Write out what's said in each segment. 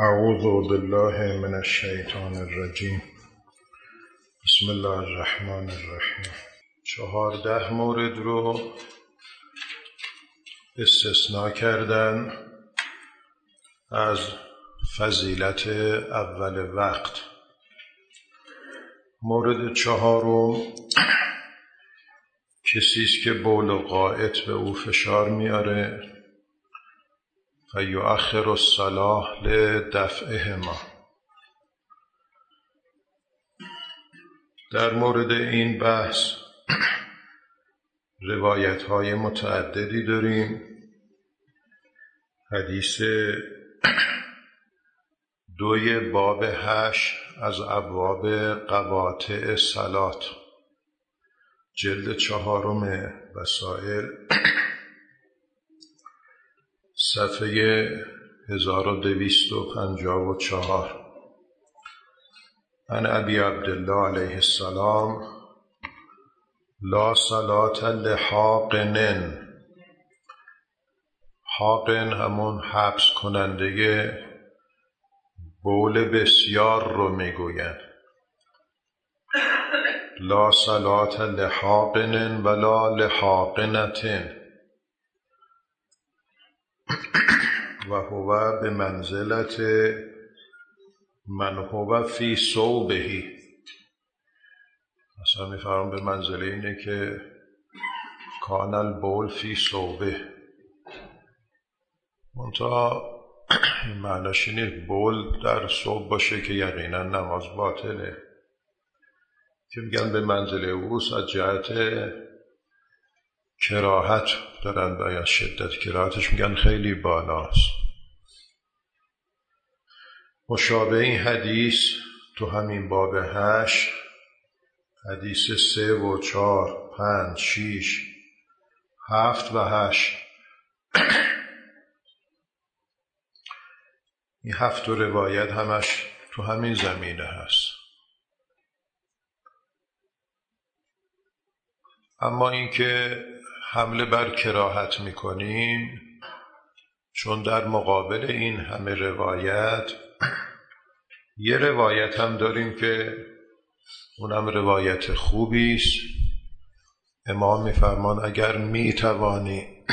اعوذ بالله من الشیطان الرجیم. بسم الله الرحمن الرحیم. 14 مورد رو استثناء کردن از فضیلت اول وقت. مورد 4 کسی است که بول و غائط به او فشار میاره فیؤخر الصلاة لدفعهما. در مورد این بحث روایت های متعددی داریم. حدیث 2 باب 8 از ابواب قواطع صلات، جلد 4 وسائل، صفحه 1254. عن ابی عبدالله علیه السلام لا صلاة لحاقن. حاقن همون حبس کننده بول بسیار رو میگوین. لا صلاة لحاقن ولا لحاقنة و هو به منزلت من هو فی صوبه. مثلا میفرم به منزله اینه که کان البول فی صوبه. منتها این معناش اینه بول در صوب باشه که یقینا نماز باطله، که میگن به منزله اوست از جهت کراهت دارن و یا شدت کراهتش میگن خیلی بالاست. مشابه این حدیث تو همین باب 8 حدیث 3 و 4 5 6 7 و 8 این 7 روایت همش تو همین زمینه هست. اما اینکه حمله بر کراهت میکنیم، چون در مقابل این همه روایت یه روایت هم داریم که اونم روایت خوبی است. امام میفرمان اگر میتوانی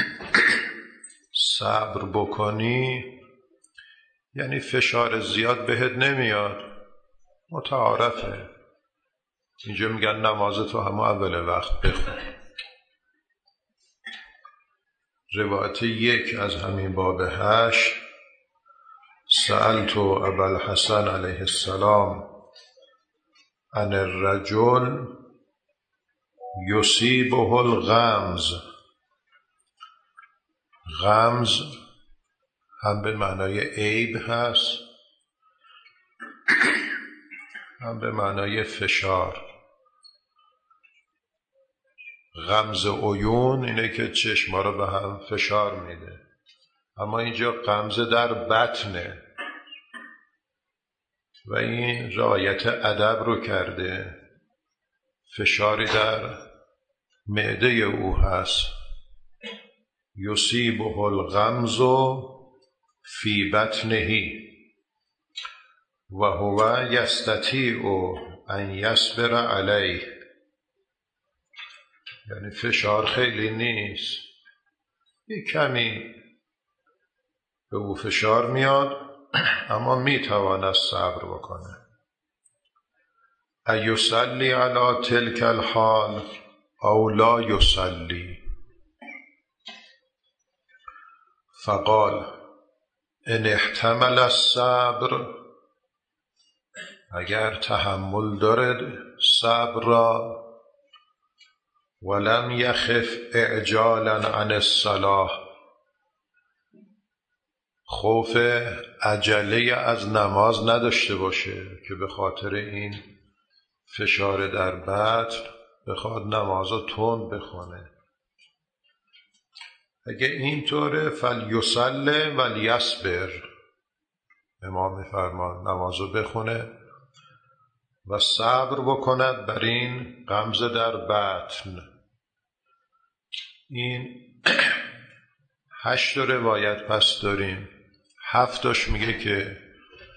صبر بکنی، یعنی فشار زیاد بهت نمیاد، متعارفه. اینجا میگن نماز تو همه اول وقت بخون. روایت 1 از همین باب 8 سألت ابا الحسن علیه السلام عن الرجل یصیبه الغمز. غمز هم به معنای عیب هست، هم به معنای فشار. غمز عیون اینه که چشما رو به هم فشار میده، اما اینجا غمز در بطنه و این رعایت ادب رو کرده. فشاری در معده او هست. یصیبه الغمز فی بطنه و هو یستطیع ان یصبر علیه. یعنی فشار خیلی نیست، یک کمی به او فشار میاد اما میتواند صبر بکنه. ایصلی علی تلک الحال او لا یصلی؟ فقال ان احتمل الصبر، اگر تحمل دارد صبر را، ولم یخف اعجالا عن الصلاة، خوف عجله از نماز نداشته باشه که به خاطر این فشار در بطن بخواد نمازو تند بخونه. اگه اینطوره فلیصلی ولیصبر، امام میفرمان نمازو بخونه و صبر بکند بر این غمز در بطن. این 8 روایت پس داریم. 7 میگه که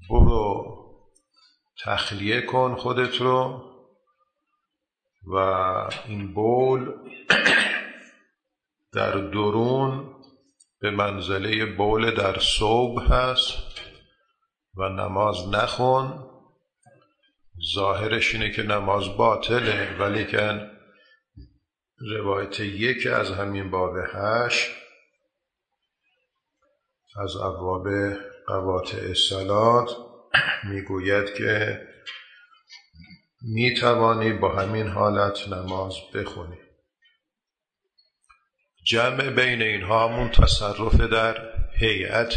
برو تخلیه کن خودت رو و این بول در درون به منزله بول در صبح هست و نماز نخون. ظاهرش اینه که نماز باطله، ولی که روایت 1 از همین باب 8 از ابواب قواطع الصلات میگوید که میتوانی با همین حالت نماز بخونی. جمع بین اینها همون تصرف در هیئت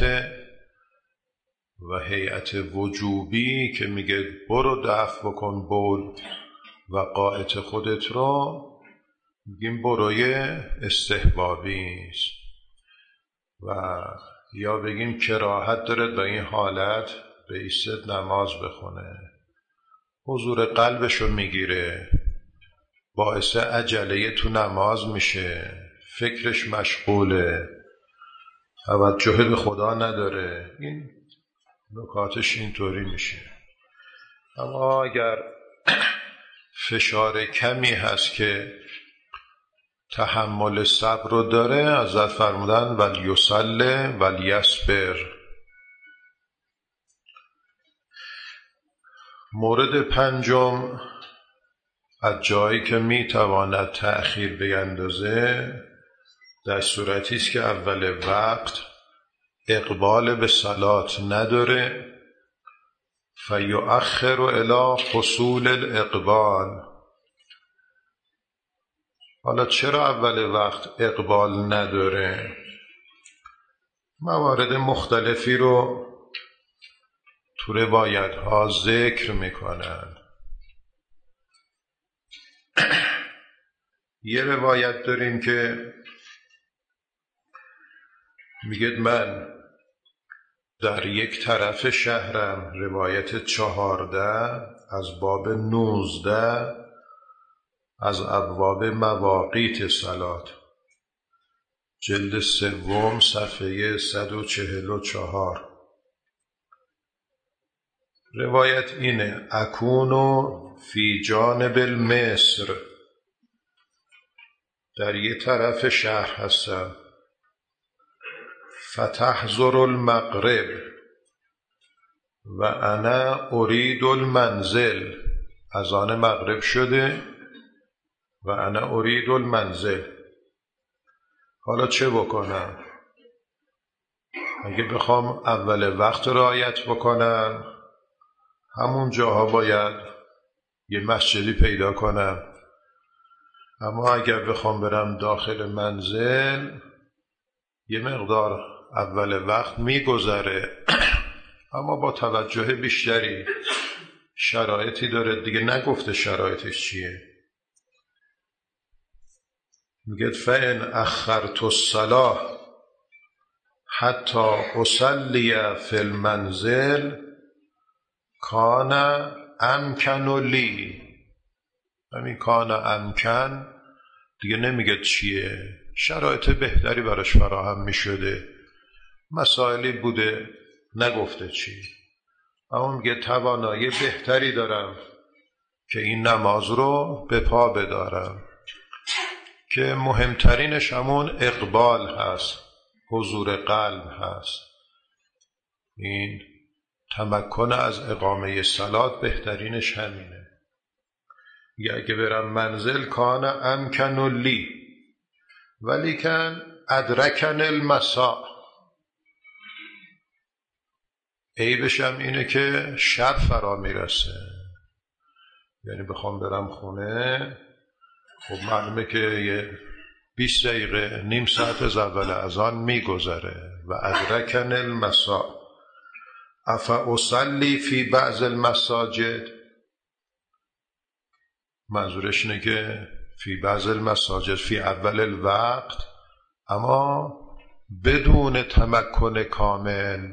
و هیئت وجوبی که میگه برو دفع بکن بول و قائط خودت رو، میگیم بروی استحبابی است و یا بگیم کراهت دارد به این حالت به ایست نماز بخونه. حضور قلبشو میگیره، باعث عجله تو نماز میشه، فکرش مشغوله، توجه به خدا نداره. این نکاتش اینطوری میشه. اما اگر فشار کمی هست که تحمل صبر رو داره، حضرت فرمودن ولیصلی ولیصبر. مورد 5 از جایی که میتواند تأخیر بیندازه در صورتی است که اول وقت اقبال به صلات نداره، فیؤخر الی حصول الاقبال. حالا چرا اول وقت اقبال نداره؟ موارد مختلفی رو تو روایت ها ذکر میکنن. یه روایت داریم که میگه من در یک طرف شهرم، روایت 14 از باب 19 از ابواب مواقیت صلات، جلد 3 صفحه 144. روایت اینه: اکونو فی جانب المصر، در یک طرف شهر هستم، فتحضر المغرب و انا ارید المنزل، اذان مغرب شده و انا ارید المنزل. حالا چه بکنم؟ اگه بخوام اول وقت رعایت بکنم، همون جاها باید یه مسجدی پیدا کنم. اما اگر بخوام برم داخل منزل، یه مقدار اول وقت میگذره اما با توجه بیشتری، شرایطی داره دیگه، نگفته شرایطش چیه. میگه فإن اخرت الصلاة حتی اصلی فی المنزل کان امکن لی. همین کان امکن دیگه نمیگه چیه، شرایط بهتری براش فراهم میشده، مسائلی بوده، نگفته چی، اما میگه توانایی بهتری دارم که این نماز رو به پا بدارم، که مهمترینش همون اقبال هست، حضور قلب هست. این تمکن از اقامه صلات بهترینش همینه. یا اگه برم منزل کان امکن لی ولیکن ادرکن المساء، عیبش هم اینه که شب فرا میرسه. یعنی بخوام برم خونه، خب معلومه که یه 20 دقیقه نیم ساعت از اول اذان میگذره. و ادرکن المساء افا اصلی فی بعض المساجد، منظورش اینه که فی بعض المساجد فی اول الوقت، اما بدون تمکن کامل.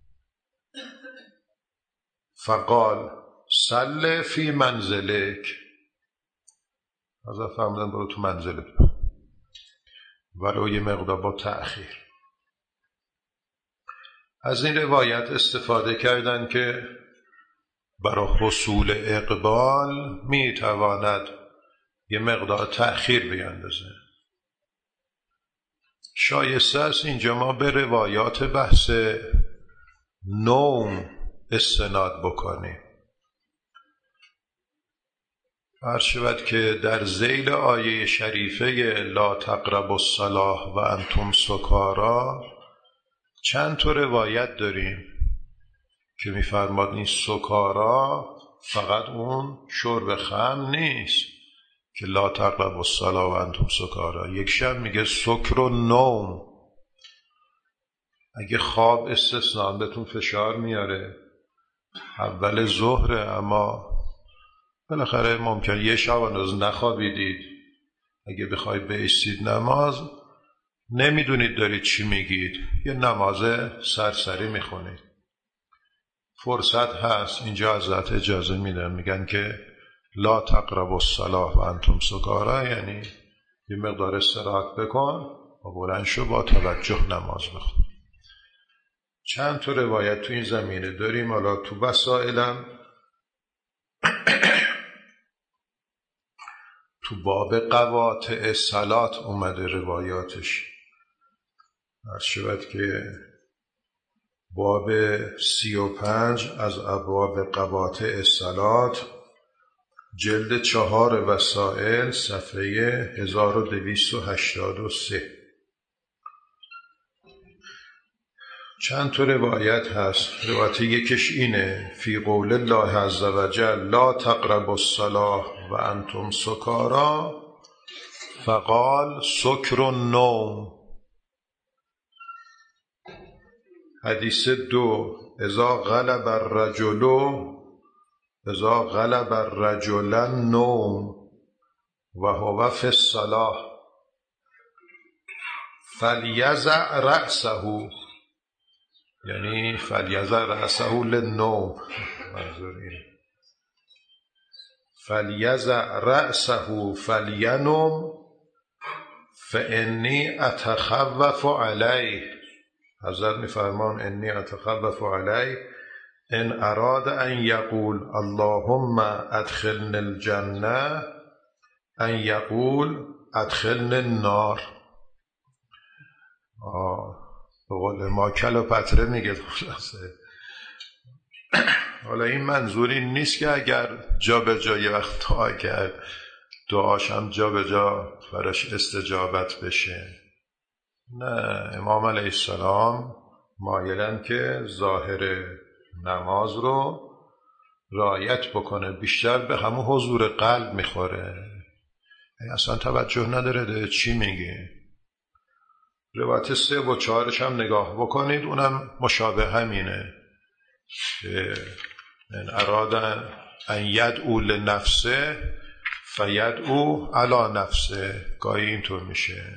فقال صل فی منزلک، حضرت فرمودن برو تو منزلت ولو یه مقدار با تأخیر. از این روایت استفاده کردن که برای حصول اقبال میتواند یه مقدار تأخیر بیندازه. شایسته است اینجا ما به روایات بحث نوم استناد بکنیم. عرض شود که در ذیل آیه شریفه لا تقربوا الصلاة و انتم سکارا چند تا روایت داریم که می‌فرماد این سکارا فقط اون شرب خمر نیست که لا تقربوا الصلاة و انتم سکارا، یکشم میگه سکر و نوم. اگه خواب استثنا بهتون فشار میاره اول ظهره، اما بالاخره ممکن یه شب هنوز نخوابیدید، اگه بخوای بایستید نماز نمیدونید دارید چی میگید، یه نماز سرسری میخونید، فرصت هست. اینجا حضرت اجازه میدن، میگن که لا تقربوا الصلاة و انتم سکارا، یعنی یه مقدار استراحت بکن و بلند شو با توجه نماز بخون. چند تا روایت تو این زمینه داریم. حالا تو وسائلم تو باب قواطع صلات اومده روایاتش. عرض شود که باب 35 از ابواب قواطع صلات جلد 4 وسائل صفحه 1283 چند تا روایت هست. روایت یکش اینه فی قول الله عز و جل لا تقربوا الصلاة و انتم سکارا فقال سکر النوم. حدیث 2 اذا غلب الرجل النوم و هو فی الصلاة فلیضع رأسه، یعنی فلیضع رأسه للنوم، منظوری فلیضع رأسه فلینم فانی اتخوف علیه. حضرت میفرمان انی اتخوف علیه ان اراد ان یقول اللهم ادخلن الجنه ان یقول ادخلن النار. به قول ما کل و پتره میگه. حالا این منظور این نیست که اگر جا به جا یه وقت دعا کرد دعاش هم جا به جا براش استجابت بشه. نه، امام علیه السلام مایلن که ظاهر نماز رو رعایت بکنه، بیشتر به همون حضور قلب میخوره، اصلا توجه نداره چی میگه. روایت 3 و 4 هم نگاه بکنید، اونم مشابه همینه که ان اراد ان یدعو لنفسه فیدعو علی نفسه، گاهی اینطور میشه.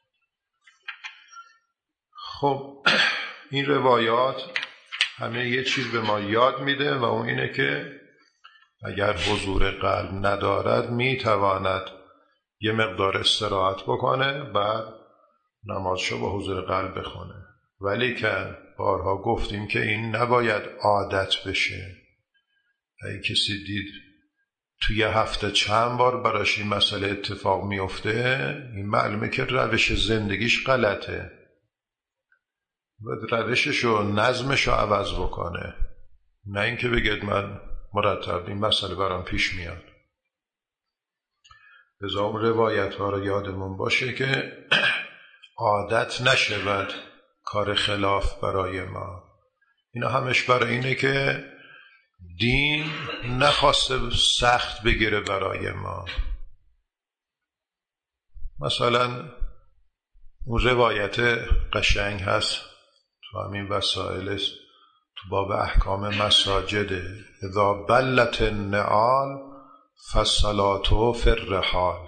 خب این روایات همه یه چیز به ما یاد میده و اون اینه که اگر حضور قلب ندارد میتواند یه مقدار استراحت بکنه، بعد نمازشو با حضور قلب بخونه. ولی که بارها گفتیم که این نباید عادت بشه. اگه کسی دید توی هفته چند بار براش این مسئله اتفاق میفته، این معلومه که روش زندگیش غلطه و روششو نظمشو عوض بکنه، نه اینکه بگید من مرتب این مسئله برام پیش میاد. لذا اون روایت ها رو یادمون باشه که عادت نشود کار خلاف برای ما. اینا همش برای اینه که دین نخواسته سخت بگیره برای ما. مثلا اون روایت قشنگ هست تو همین وسائل تو باب احکام مساجد اذا بلت النعال فالصلاة فی الرحال.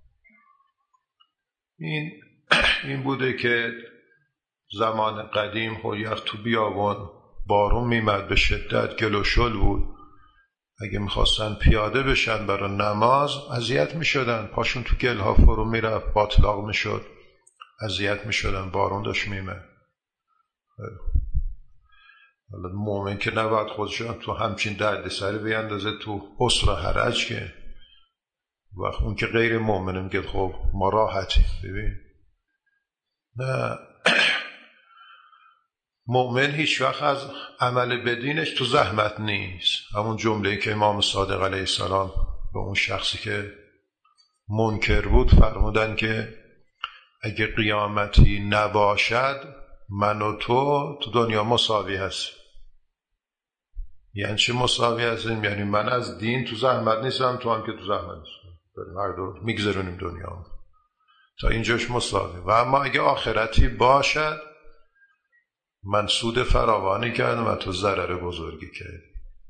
این بوده که زمان قدیم خود تو بیابان بارون میمد به شدت، گل و شل بود، اگه میخواستن پیاده بشن برای نماز اذیت میشدن، پاشون تو گلها فرو میرفت، باطلاق میشد، اذیت میشدن، بارون داشت میمد. حالا مومن که نباید خودشون تو همچین دردسری بیندازه تو عسر و حرج که وقت اون که غیر مومنه میگه خب ما راحتیم. ببین نه، مؤمن هیچ وقت از عمل بدینش تو زحمت نیست. همون جمله‌ای که امام صادق علیه السلام به اون شخصی که منکر بود فرمودن که اگه قیامتی نباشد من و تو دنیا مساوی هست. یعنی چه مساوی هستیم؟ یعنی من از دین تو زحمت نیستم، تو هم که تو زحمت نیستم، هر دو میگذرونیم دنیا تا اینجاش مساوی. و اما اگه آخرتی باشد من سود فراوانی کردم و تو ضرر بزرگی کردی.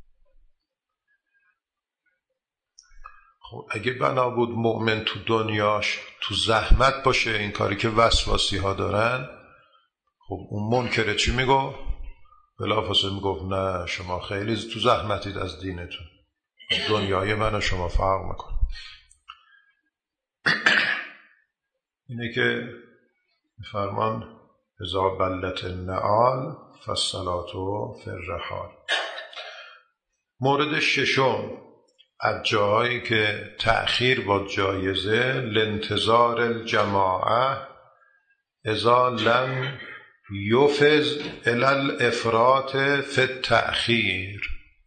خب اگه بنا بود مؤمن تو دنیاش تو زحمت باشه، این کاری که وسواسی ها دارن، خب اون منکره چی میگو؟ بلافاصله میگفت نه شما خیلی تو زحمتید از دینتون، دنیای من و شما فرق میکن. اینه که فرمان اذا بلت النعال فالصلاة فی الرحال. مورد ششم از جاهایی که تأخیر با جایزه لانتظار الجماعه اذا لم یفز الی الافراط فی التأخیر.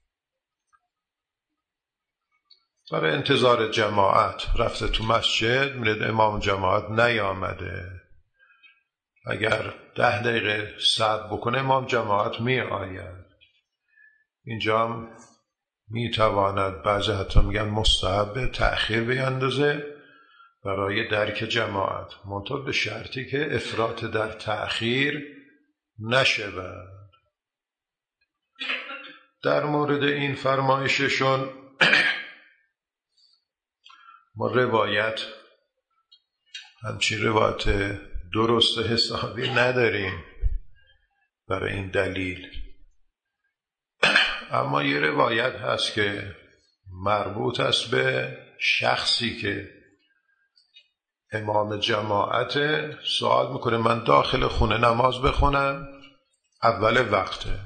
برای انتظار جماعت رفته تو مسجد، میرد امام جماعت نیامده، اگر 10 دقیقه صبر بکنه امام جماعت می آید. اینجا هم می تواند، بعضی حتی میگن مستحب تأخیر بیندازه برای درک جماعت، منتها به شرطی که افراط در تأخیر نشود. در مورد این فرمایششون ما روایت همچین روایت درست حسابی نداریم برای این دلیل، اما یه روایت هست که مربوط است به شخصی که امام جماعت، سوال میکنه من داخل خونه نماز بخونم اول وقته،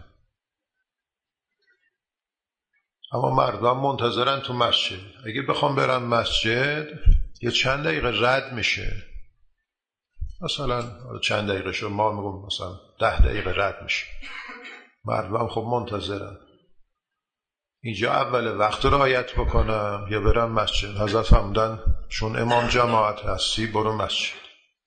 اما مردم منتظرن تو مسجد، اگه بخوام برم مسجد یه چند دقیقه رد میشه، مثلا چند دقیقه شو ما میگم مثلا 10 دقیقه رد میشه، مردم خب منتظرن. اینجا اول وقت رعایت بکنم یا برم مسجد؟ حضرت فرمودن چون امام جماعت هستی برو مسجد.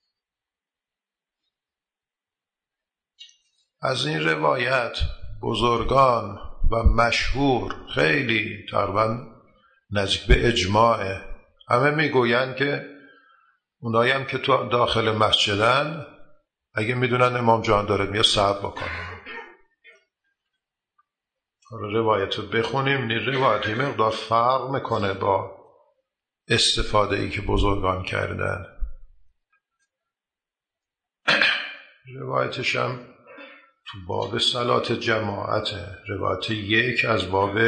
از این روایت بزرگان و مشهور خیلی تقریبا نزدیک به اجماعه، همه میگویند که اونایی هم که تو داخل مسجدن اگه میدونن امام جان داره میاد صبر بکنن. روایت رو بخونیم، این روایت مقدار فرق میکنه با استفاده ای که بزرگان کردن. روایتش هم تو باب صلات جماعته، روایت 1 از باب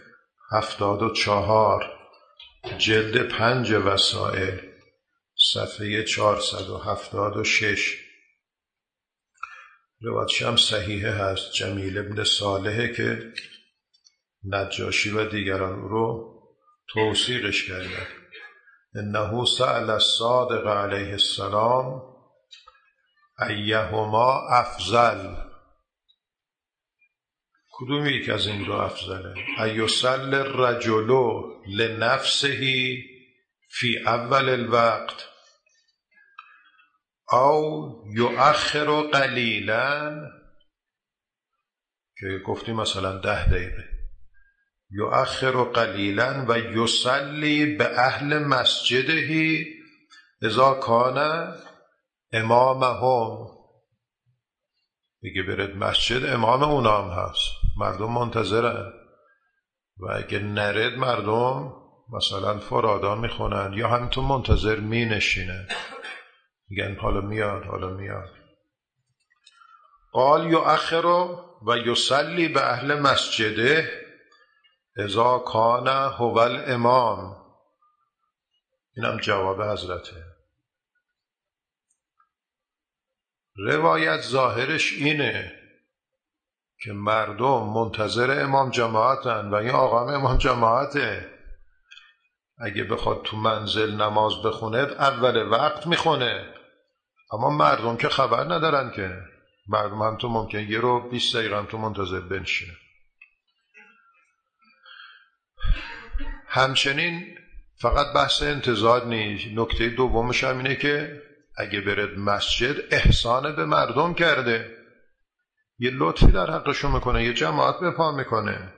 74 جلد 5 وسائل صفحه 476. روایتش هم صحیحه هست، جمیل ابن صالحه که نجاشی و دیگران رو توثیقش کردن. انه سأل الصادق علیه السلام ایهما افضل، کدوم یک از این دو افضله؟ ایصلی الرجل لنفسه فی اول الوقت او یؤخر قلیلا، که گفتیم مثلا 10 دقیقه، یؤخر قلیلا و یصلی به اهل مسجده اذا کان امامهم، بگه برد مسجد امام اونام هست، مردم منتظرن، و اگه نرد مردم مثلا فرادا میخونن یا همینطور منتظر می نشینن، میگن حالا میاد حالا میاد. قال یؤخر و یصلی به اهل مسجده اذا کان هو الامام، اینم جواب حضرته. روایت ظاهرش اینه که مردم منتظر امام جماعتن و این آقام امام جماعته، اگه بخواد تو منزل نماز بخونه اول وقت میخونه، اما مردم که خبر ندارن که مردم هم تو ممکن 1 رو 20 دقیقه هم تو منتظر بنشینه. همچنین فقط بحث انتظار نیست، نکته دومش هم اینه که اگه برد مسجد احسان به مردم کرده، یه لطفی در حقشون میکنه، یه جماعت به پا میکنه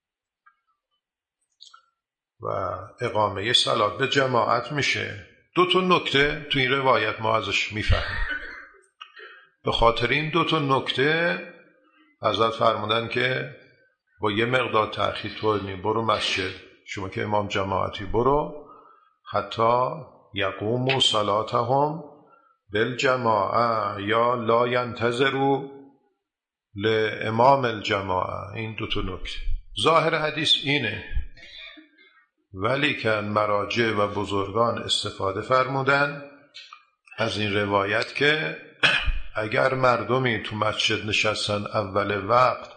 و اقامه صلات به جماعت میشه. 2 نکته تو این روایت ما ازش میفهمیم. به خاطر این 2 نکته حضرت فرمودن که با یه مقدار تأخیر طور نیم برو مسجد، شما که امام جماعتی برو حتی یقوموا صلاتهم بالجماعه یا لا ینتظروا لامام الجماعه. این 2 نکته ظاهر حدیث اینه، ولی که مراجع و بزرگان استفاده فرمودن از این روایت که اگر مردمی تو مسجد نشستن اول وقت،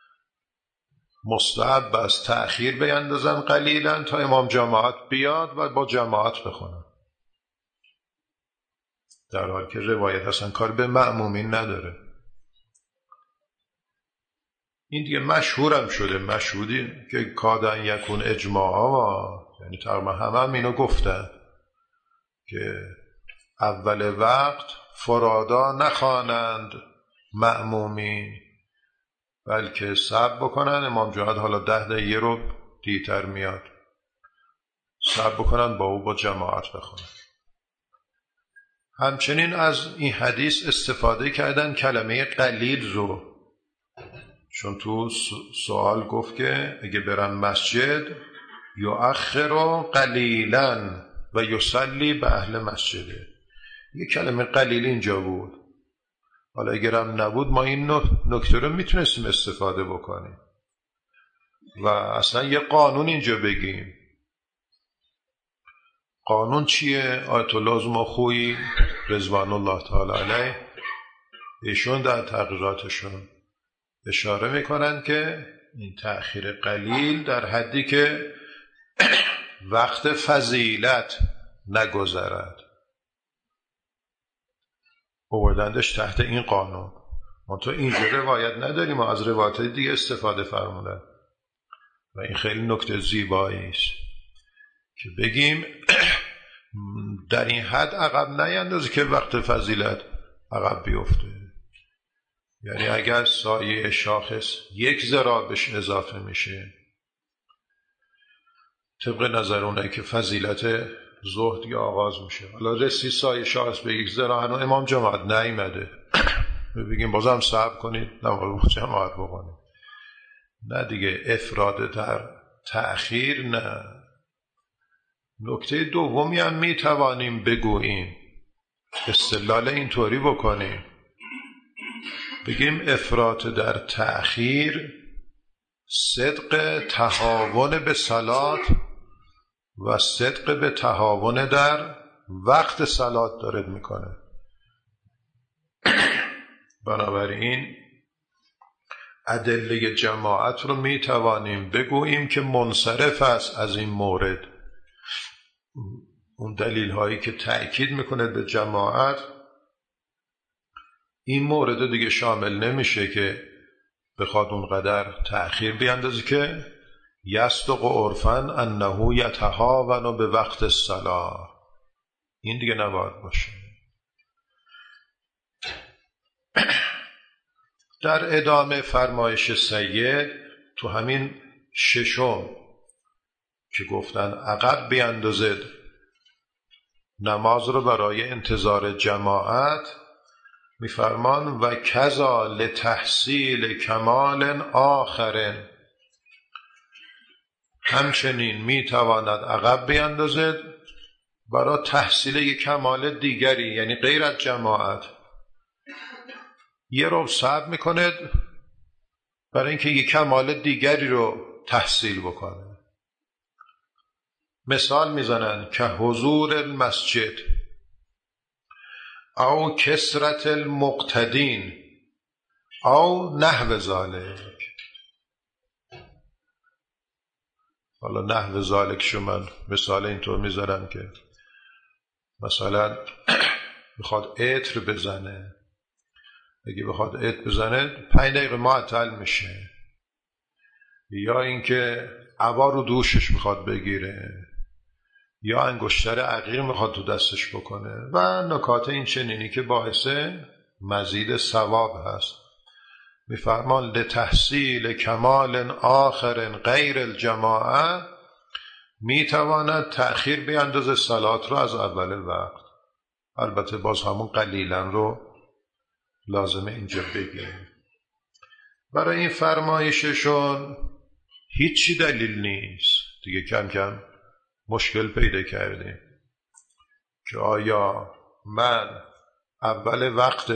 مستحب است تأخیر بیندازن قلیلا تا امام جماعت بیاد و با جماعت بخونن، در حالی که روایت اصلا کار به مأمومین نداره. این دیگه مشهورم شده، مشهودی که کادن یکون اجماعا، یعنی تقریبا هم اینو گفتن که اول وقت فرادا نخوانند مأمومین، بلکه صبر بکنن امام جماعت حالا 10 دقیقه رو دیرتر میاد، صبر بکنن با او با جماعت بخونن. همچنین از این حدیث استفاده کردن کلمه قلیل رو، چون تو سوال گفت که اگه برن مسجد یؤخر قلیلا و یصلی به اهل مسجده، یه کلمه قلیل اینجا بود. حالا اگرم نبود ما این نکته رو میتونستیم استفاده بکنیم و اصلا یه قانون اینجا بگیم. قانون چیه؟ آیت الله زمخویی رضوان الله تعالی علیه ایشون در تقریراتشون اشاره میکنن که این تأخیر قلیل در حدی که وقت فضیلت نگذرد، آوردندش تحت این قانون. ما تو اینجا روایت نداریم، ما از روایت دیگه استفاده فرمودن و این خیلی نکته زیبایی است که بگیم در این حد عقب نیندازه که وقت فضیلت عقب بیفته. یعنی اگر سایه شاخص 1 ذراع بهش اضافه میشه، طبق نظر اونه که فضیلت زهد یا آغاز میشه، حالا رسی سایه شاخص به 1 ذراع هنو امام جماعت نیامده، بگیم بازم صبر کنید نماز جماعت بکنید، نه دیگه افراد در تأخیر نه. نکته دومی هم میتوانیم بگوییم، استدلال اینطوری بکنیم، بگیم افراط در تأخیر صدق تهاون به صلات و صدق به تهاون در وقت صلات دارد میکنه. بنابراین ادله جماعت رو میتوانیم بگوییم که منصرف است از این مورد. اون دلیل هایی که تأکید میکنه به جماعت، این مورد دیگه شامل نمیشه که بخواد اونقدر تأخیر بیاندازه که یصدق عرفاً انه یتهاون به وقت الصلاة، این دیگه نباید باشه. در ادامه فرمایش سید تو همین 6 که گفتن عقب بیاندازد نماز رو برای انتظار جماعت، میفرمان و کذا لتحصیل کمال آخر، همچنین میتواند عقب بیاندازد برای تحصیل یک کمال دیگری، یعنی غیر از جماعت. یه رو صبر میکند برای اینکه یک کمال دیگری رو تحصیل بکنه. مثال میزنن که حضور المسجد او کثرت المقتدین او نحو ذالک. حالا نحو ذالکشو من مثال اینطور میذارم که مثلا بخواد عطر بزنه، اگه بخواد عطر بزنه 5 دقیقه معطل میشه، یا اینکه عبا رو دوشش میخواد بگیره، یا انگشتر عقیق میخواد تو دستش بکنه و نکات این چنینی که باعث مزید ثواب هست. میفرمان لتحصیل کمال آخر غیر الجماعه، میتواند تأخیر بیاندازه صلات رو از اول وقت. البته باز همون قلیلا رو لازمه اینجا بگیم. برای این فرمایششون هیچی دلیل نیست دیگه. کم کم مشکل پیدا کردیم که آیا اول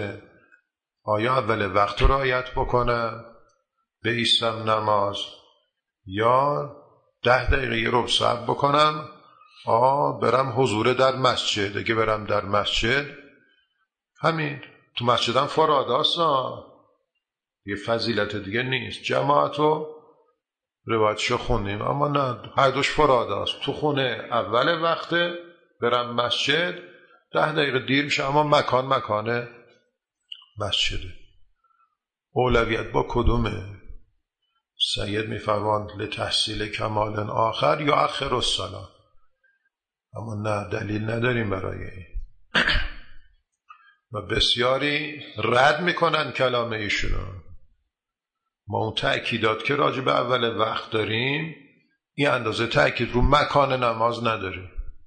وقت رو رعایت بکنم بایستم نماز، یا 10 دقیقه یه ربع صبر بکنم برم حضور در مسجد. اگه برم در مسجد، همین تو مسجدم فراداست، یه فضیلت دیگه نیست. جماعتو روایتشو خوندیم، اما نه، هر دوش فراداست. تو خونه اول وقته برم مسجد 10 دقیقه دیر میشه، اما مکان مسجده. اولویت با کدومه؟ سید میفرماند لتحصیل کمال آخر یا اخر الصلاة. اما نه، دلیل نداریم برای این. و بسیاری رد میکنن کلام ایشونو. ما اون تأکیدات که راجع به اول وقت داریم این اندازه تأکید رو مکان نماز نداریم.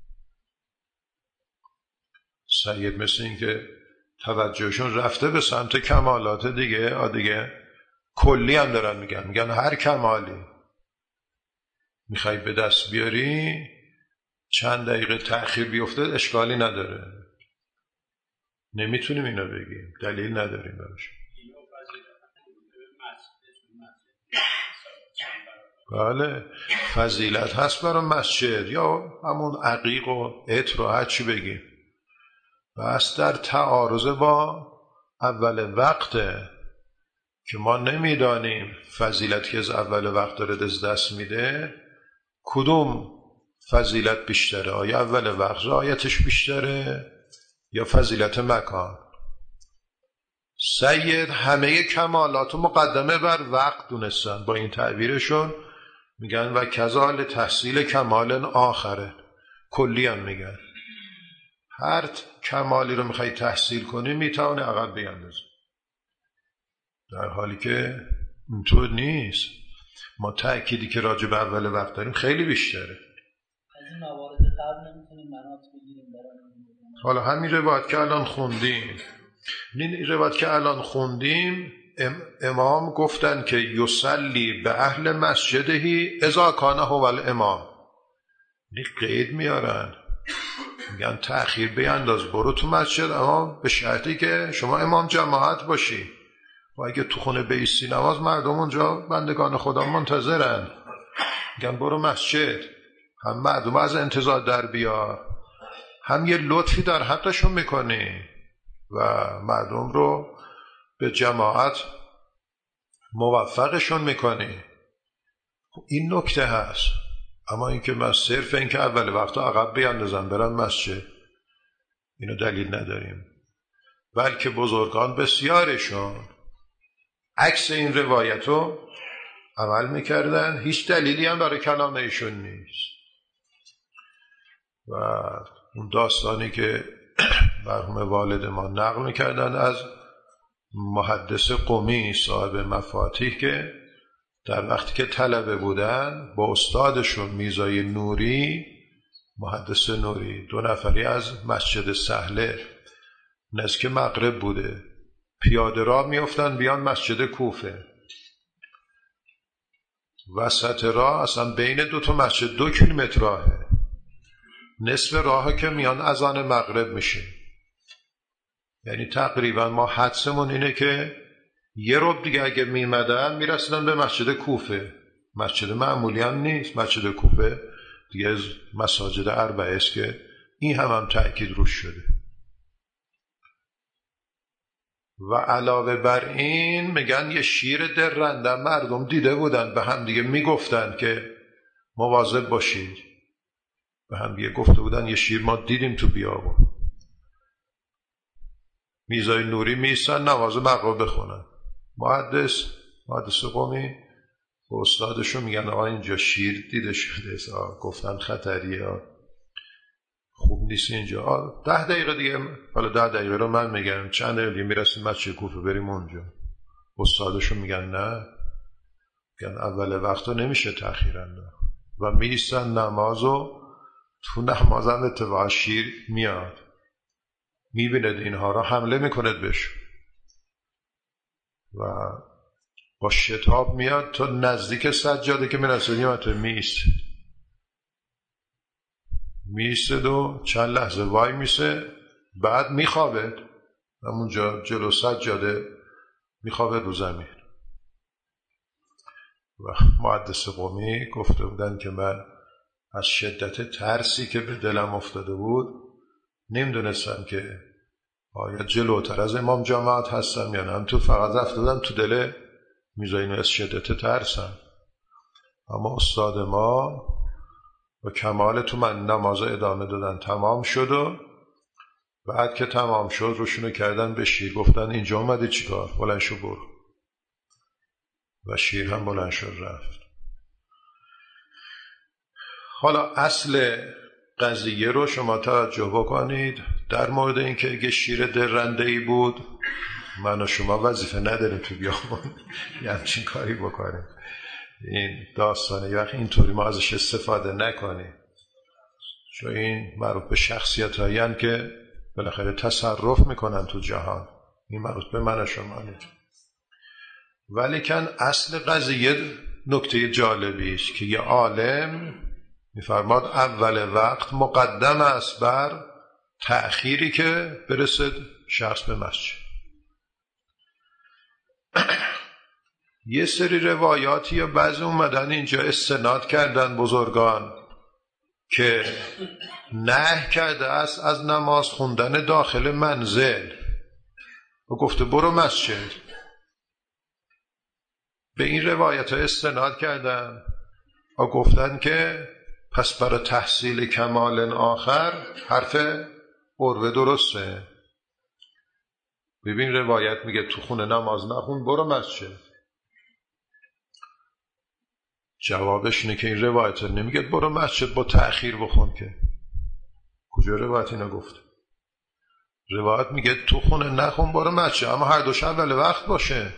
سید مثل این که توجهشون رفته به سمت کمالات دیگه کلی هم دارن میگن هر کمالی میخوای به دست بیاری چند دقیقه تأخیر بیفته اشکالی نداره. نمیتونیم اینو بگیم، دلیل نداریم براش. بله، فضیلت هست برای مسجد یا همون عقیق و عطر و هر چی بگیم، بس در تعارض با اول وقته که ما نمیدانیم فضیلتی که از اول وقت داره دست میده کدوم فضیلت بیشتره. آیا اول وقت رعایتش بیشتره یا فضیلت مکان؟ سید همه کمالاتو مقدمه بر وقت دونستن. با این تعبیرشون میگن و کذال تحصیل کمال آخره. کلی هم میگن هر کمالی رو میخوای تحصیل کنی میتونه عقب بیاندازی، در حالی که اینطور نیست. ما تأکیدی که راجع به اول وقت داریم خیلی بیشتره. از این موارد قبل نمیتونیم مناط بگیریم برای حالا همین روایت که الان خوندیم امام گفتن که یصلی به اهل مسجدهی اذا کان هو الامام. قید میارن، میگن تأخیر بیانداز، برو تو مسجد، اما به شرطی که شما امام جماعت باشی. و اگه تو خونه بایستی نماز، مردم اونجا بندگان خدا منتظرن، میگن برو مسجد. هم مردم از انتظار در بیار، هم یه لطفی در حقشون میکنی و مردم رو به جماعت موفقشون میکنی. این نکته هست. اما اینکه من صرف اینکه اول وقت عقب بیاندازم برم مسجد، اینو دلیل نداریم. بلکه بزرگان بسیارشون عکس این روایتو عمل میکردن. هیچ دلیلی هم برای کلام ایشون نیست. و اون داستانی که مرحوم والد ما نقل میکردن از محدث قمی صاحب مفاتیح، که در وقتی که طلبه بودن با استادشون میرزای نوری، محدث نوری، 2 نفری از مسجد سهله نزدیک مغرب بوده، پیاده راه میافتن بیان مسجد کوفه. وسط راه اصلا بین 2 تا مسجد 2 کیلومتر راهه. نصف راه که میان اذان مغرب میشه. یعنی تقریبا ما حدسمون اینه که یه ربع دیگه اگه میمدن میرسیدن به مسجد کوفه. مسجد معمولی هم نیست. مسجد کوفه دیگه از مساجد 4 است که این هم تأکید روش شده. و علاوه بر این میگن یه شیر درنده مردم دیده بودن، به هم دیگه میگفتن که مواظب باشید، به هم دیگه گفته بودن یه شیر ما دیدیم تو بیابون. میرزای نوری میستن نماز مغرب بخونن، محدث قومی به استادشون میگن آقا اینجا شیر دیده شده، گفتن خطریه، خوب نیست اینجا. 10 دقیقه دیگه، حالا 10 دقیقه رو من میگم، چند دقیقه دیگه میرسیم مسجد کوفه بریم اونجا. استادشون میگن نه، میگن اول وقتا نمیشه تأخیر انداخت و میستن نمازو. تو نمازم اتفاقا شیر میاد، میبیند اینها را، حمله میکند بهش و با شتاب میاد تا نزدیک سجاده که میرسه میسته و چند لحظه وای میسه، بعد میخوابه همونجا جلو سجاده، میخوابه رو زمین. و محدث قومی گفته بودن که من از شدت ترسی که به دلم افتاده بود نمیدونستم که آیا جلوتر از امام جماعت هستم یا نه، تو فقط رفته بودم تو دل میرزا نوری از شدت ترسم. اما استاد ما و کمال تو من نماز ادامه دادن، تمام شد و بعد که تمام شد روشونو کردن به شیر، گفتن اینجا اومدی چیکار؟ بلند شو برو. و شیر هم بلند شد رفت. حالا اصل قضیه رو شما توجه بکنید. در مورد اینکه اگه شیر درنده‌ای بود، من و شما وظیفه نداریم تو بیابون یه همچین کاری بکنیم. این داستانه یه وقت اینطوری ما ازش استفاده نکنیم، چون این مربوط به شخصیت هایی که بالاخره تصرف میکنن تو جهان. این مربوط به من و شما نیست. ولیکن اصل قضیه نکته جالبی است که یه عالم میفرماد اول وقت مقدم است بر تأخیری که برسد شخص به مسجد. یه سری روایاتی یا بعضی اومدن اینجا استناد کردن بزرگان که نهی کرده است از نماز خوندن داخل منزل و گفته برو مسجد. به این روایت ها استناد کردن و گفتن که پس برای تحصیل کمال آخر حرف عروه درسته. ببین روایت میگه تو خونه نماز نخون برو مسجد. جوابش اینه که این روایت نمیگه برو مسجد با تأخیر بخون، که کجا روایت اینو گفته؟ روایت میگه تو خونه نخون برو مسجد، اما هر دوش اول وقت باشه.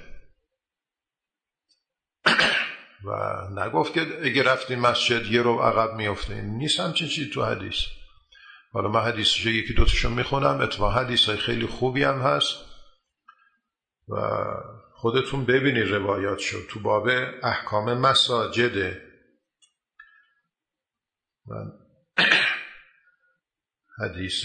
و نگفت که اگه رفتی مسجد یه رو عقب میفته. نیست همچین چیزی تو حدیث. حالا من حدیثش یکی دوتاشو میخونم، اتفاقا حدیث های خیلی خوبی هم هست و خودتون ببینید روایات شد تو باب احکام مساجد. من حدیث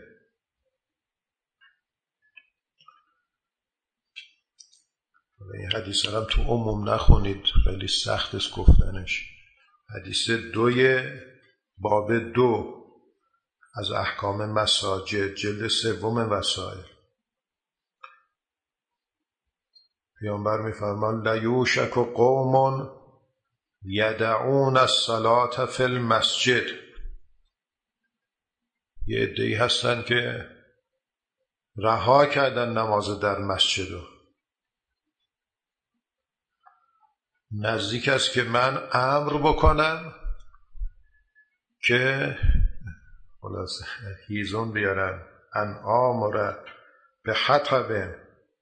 این حدیث هم تو عموم نخونید، خیلی سخت است گفتنش. حدیث 2 باب 2 از احکام مساجد، جلد 3 وسائل. پیامبر می‌فرماند لیوشک قوم یدعون الصلاة فی المسجد. یه عده‌ای هستن که رها کردن نماز در مسجد. نزدیک است که من امر بکنم که خلاص هیزون بیارن ان آمر به حطب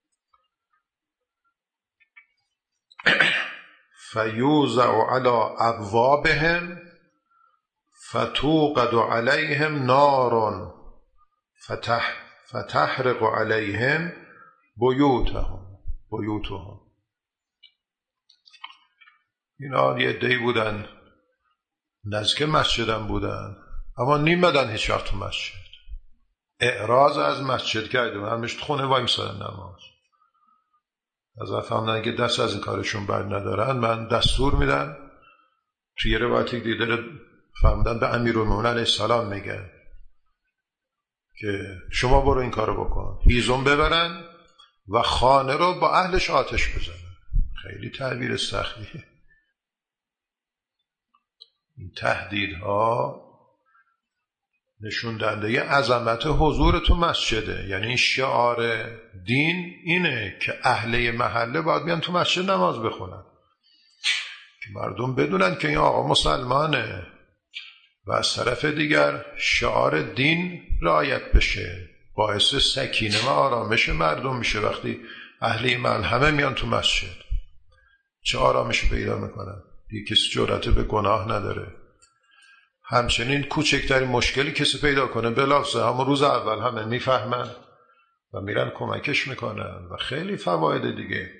فیوزع علی ابوابهم فتوقد علیهم نار فتحرق علیهم بیوتهم. اینا یه عده‌ای بودن نزدیک مسجدم بودن، اما نیمدن هیچ وقت تو مسجد. اعراض از مسجد کردیم، همش خونه وای میسادن نماز. از فهمیدن که دست از این کارشون بر ندارن، من دستور میدن. توی روایتی دیده فهمیدن به امیرالمومنین علیه السلام میگن که شما برو این کارو بکن، هیزم ببرن و خانه رو با اهلش آتش بزنه. خیلی تعبیر سختیه. این تهدیدها نشون دهنده عظمت حضور تو مسجده. یعنی شعار دین اینه که اهل محله باید بیان تو مسجد نماز بخونن، که مردم بدونن که این آقا مسلمانه، و از طرف دیگر شعار دین رعایت بشه، باعث سکینه و آرامش مردم میشه. وقتی اهل محل همه میان تو مسجد، چه آرامش پیدا میکنن؟ دیگه کسی جرأت به گناه نداره. همچنین کوچکترین مشکلی کسی پیدا کنه بلافاصله همون روز اول همه میفهمن و میرن کمکش میکنن و خیلی فواید دیگه.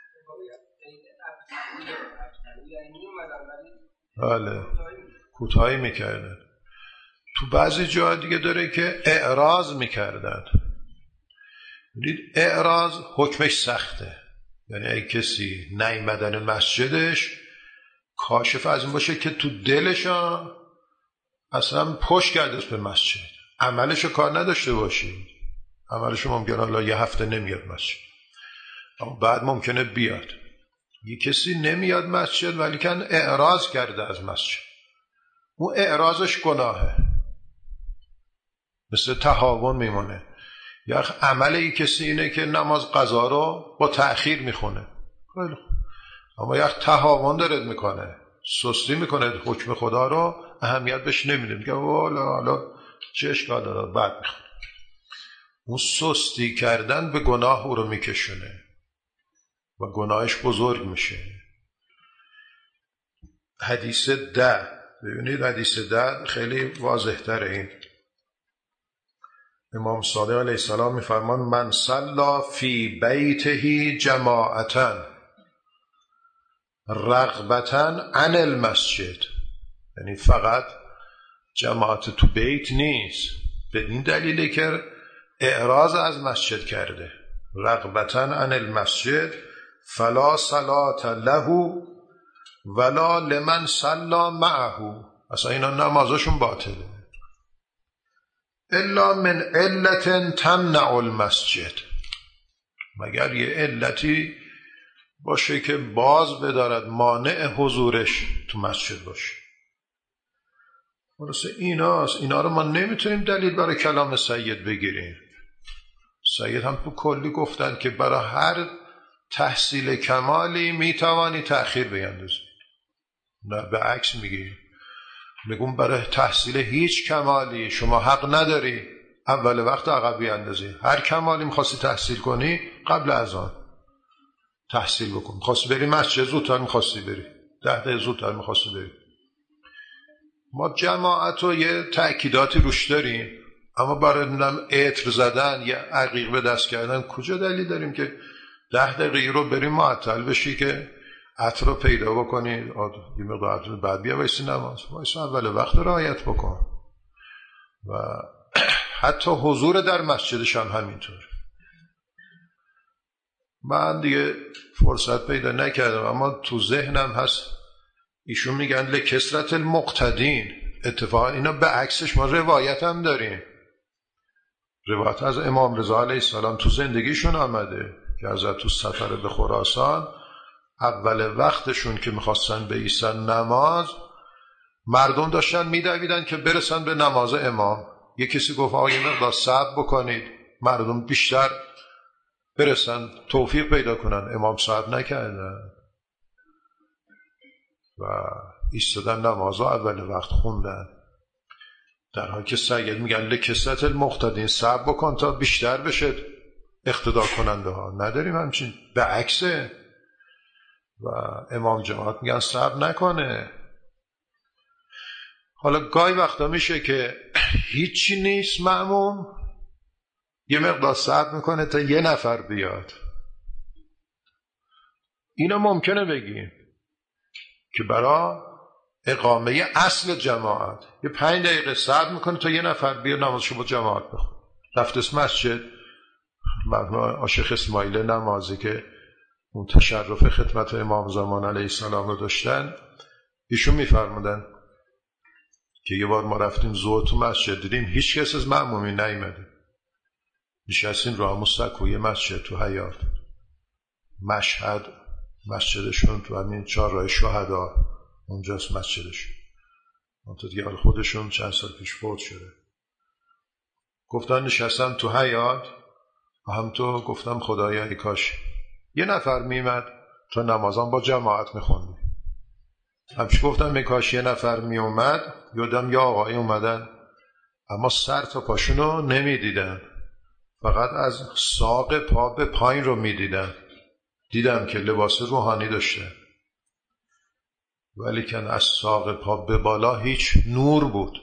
بله، کوتاهی میکردن. تو بعضی جاها دیگه داره که اعراض میکردن. ببینید اعراض حکمش سخته. یعنی اگه کسی نیامدن مسجدش کاشف از این باشه که تو دلش اصلا پشت کرده به مسجد، عملشو کار نداشته باشید. عملشو ممکنه حالا یه هفته نمیاد مسجد، اما بعد ممکنه بیاد. یه کسی نمیاد مسجد ولی کن اعراض کرده از مسجد، اون اعراضش گناهه، مثل تهاون میمونه. یا عمل ای کسی اینه که نماز قضا رو با تأخیر میخونه، خیلی خوب، اما یک تهاون داره میکنه، سستی میکنه، حکم خدا رو اهمیت بهش نمیده، میگه والا حالا چه اشکال داره، بعد میخونه. اون سستی کردن به گناه او رو میکشونه و گناهش بزرگ میشه. حدیث 10، ببینید حدیث 10 خیلی واضح تره. این امام صادق علیه السلام میفرمان من صلی فی بیته جماعتا رغبتا عن المسجد، یعنی فقط جماعت تو بیت نیست، به این دلیله که اعراض از مسجد کرده. رغبتا عن المسجد فلا صلاة له ولا لمن صلی معه، اصلا اینا نمازشون باطله. الا من علت تمنع المسجد، مگر یه علتی باشه که باز بدارد مانع حضورش تو مسجد باشه. خلاصه ایناست. اینا رو ما نمیتونیم دلیل برای کلام سید بگیریم. سید هم تو کلی گفتن که برای هر تحصیل کمالی میتوانی تأخیر بیندازی، نه به عکس میگم برای تحصیل هیچ کمالی شما حق نداری اول وقت عقب بیندازی. هر کمالی میخواستی تحصیل کنی قبل از آن تحصیل بکن. میخواستی بری مسجد زودتر میخواستی بری، 10 دقیقه زودتر میخواستی بری. ما جماعت رو یه تأکیداتی روش داریم، اما برای عطر زدن یا عقیق به دست کردن کجا دلیل داریم که 10 دقیقه رو بریم معطل بشی که عطر رو پیدا بکنی، یه مقدار بعد بیا وایسی نماز. وایسی اول وقت رعایت بکن. و حتی حضور در مسجدش هم همینطور. من دیگه فرصت پیدا نکردم، اما تو ذهنم هست ایشون میگن لکثرت المقتدین. اتفاقا اینا به عکسش ما روایت هم داریم. روایت از امام رضا علیه السلام تو زندگیشون آمده که از تو سفر به خراسان اول وقتشون که میخواستن بایستن نماز، مردم داشتن میدویدن که برسن به نماز امام. یه کسی گفت آقا یه مقدار صبر بکنید مردم بیشتر برسن توفیق پیدا کنن. امام صبر نکردن و ایستادن نماز اول وقت خوندن، در حالی که سید میگن لکثرت المقتدین، صبر بکن تا بیشتر بشه اقتدا کننده ها. نداریم همچین، به عکسه. و امام جماعت میگن صبر نکنه. حالا گاهی وقتا میشه که هیچی نیست، مأموم یه مقدار صبر میکنه تا یه نفر بیاد. اینا ممکنه بگیم که برای اقامه اصل جماعت یه 5 دقیقه صبر میکنه تا یه نفر بیاد نمازشو با جماعت بخونه. رفت مسجد، مرحوم شیخ اسماعیل نمازی که اون تشرف خدمت امام زمان علیه السلام رو داشتن، ایشون میفرمودن که یه بار ما رفتیم ظهر تو مسجد، دیدیم هیچ کس از مأمومین نیامده. نشستیم رو همون سکوی مسجد تو حیاط. مشهد مسجدشون تو همین چهارراه شهدا اونجاست مسجدشون. اونطور دیگه خودشون چند سال پیش فوت شده. گفتن نشستم تو حیاط و هم تو گفتم خدایا ای کاش یه نفر میمد تو نمازان با جماعت میخوندی. همچی گفتم ای کاش یه نفر میومد. یادم یا آقایی اومدن اما سر تا پاشونو نمیدیدن، فقط از ساق پا به پایین رو میدیدن. دیدم که لباس روحانی داشته ولی که از ساق پا به بالا هیچ نور بود.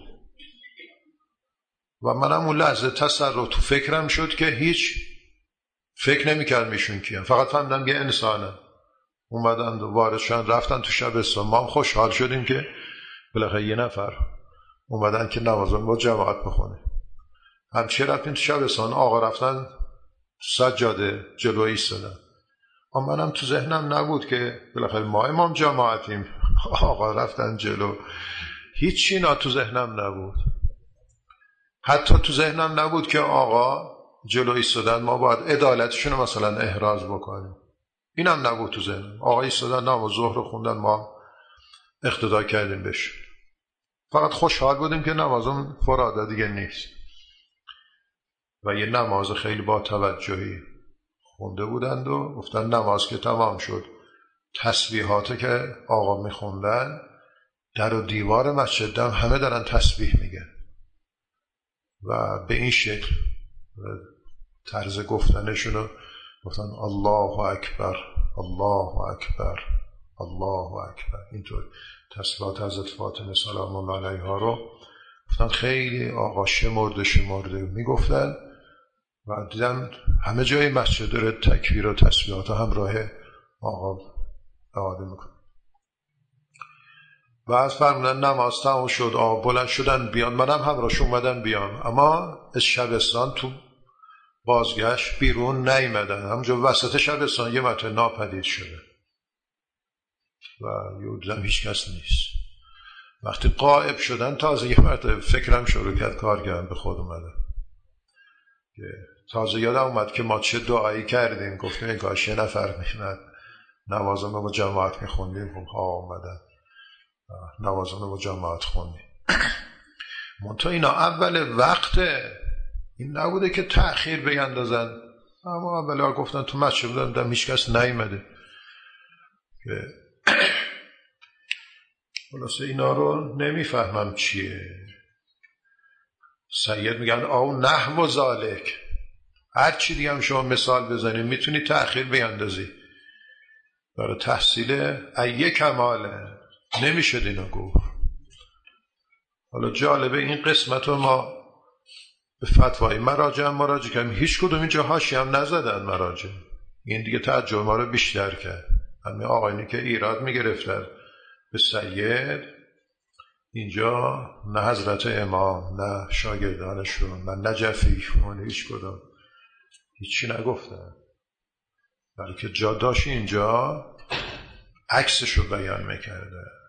و منم اون لحظه تصرف تو فکرم شد که هیچ فکر نمی‌کردم ایشون کیه، فقط فهمیدم یه انسانه. اومدن وارد شدن رفتن تو شبستان. ما هم خوشحال شدیم که بالاخره یه نفر اومدن که نمازون با جماعت بخونه. همچه رفتیم تو شبستان، آقا رفتن سجاده جلو ایستادن. اما منم تو ذهنم نبود که بالاخره ما امام جماعتیم، آقا رفتن جلو. هیچی تو ذهنم نبود. حتی تو ذهنم نبود که آقا جلو ایستادن ما باید عدالتشون رو مثلا احراز بکنیم. اینم نبود تو ذهنم. آقا ایستادن نماز ظهر رو خوندن، ما اقتدا کردیم بهش. فقط خوشحال بودیم که نمازم فرادا دیگه نیست. و یه نماز خیلی با توجهی خونده بودند و گفتن نماز که تمام شد تسبیحاته که آقا میخوندن در و دیوار مسجد همه دارن تسبیح میگن و به این شکل طرز گفتنشونو گفتن الله اکبر الله اکبر الله اکبر. اینطور تسبیحات حضرت فاطمه سلام الله علیها رو گفتن. خیلی آقا شمرده میگفتن و دیدم همه جای مسجد داره تکبیر و تسبیحات همراه آقا اعاده میکنه. بعد فرمودن نماز تمام شد، آقا بلند شدن بیان، منم همراهش اومدم بیان. اما از شبستان تو بازگشت بیرون نیامدن، همونجا وسط شبستان یه مرتبه ناپدید شده و دیدم هیچ کس نیست. وقتی غائب شدن تازه یه مرتبه فکرم شروع کرد کار کردن، به خود اومدم که تازه یادم اومد که ما چه دعایی کردیم. گفتیم ای کاش یه نفر میشد نمازم با جماعت میخوندیم. خب اومدن نمازم با جماعت خوندیم. منتها اینا اول وقت این نبوده که تأخیر بیندازن، اما اولا گفتن تو مسجد بودن هیچ کس نیامده. خلاصه اینا رو نمیفهمم چیه. سید میگن او نحو ذالک، هر چی دیگه هم شما مثال بزنید میتونی تأخیر بیندازی برای تحصیل ایه کماله، نمیشد اینو گفت. حالا جالبه این قسمت رو ما به فتوای مراجع کردیم، هیچ کدوم اینجا حاشیه هم نزدن مراجع. این دیگه تعجب ما رو بیشتر کرد. همین آقایانی که ایراد میگرفتن به سید اینجا نه حضرت امام نه شاگردانشون نه نجفیشون هیچ کدوم هیچی نگفتن، بلکه جا داشت اینجا عکسشو بیان میکرده.